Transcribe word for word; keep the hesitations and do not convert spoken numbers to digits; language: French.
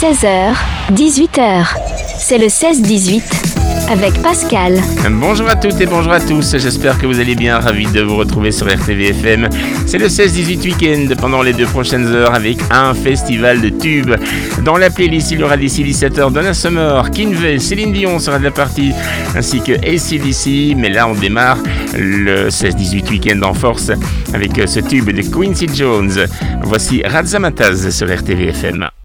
seize heures, dix-huit heures. C'est le seize dix-huit avec Pascal. Bonjour à toutes et bonjour à tous, j'espère que vous allez bien, ravi de vous retrouver sur R T V F M. C'est le seize dix-huit week-end pendant les deux prochaines heures avec un festival de tubes. Dans la playlist, il y aura d'ici dix-sept heures Donna Summer, Kinvey, Céline Dion sera de la partie, ainsi que A C D C. Mais là, on démarre le seize dix-huit week-end en force avec ce tube de Quincy Jones. Voici Razzmatazz sur R T V F M.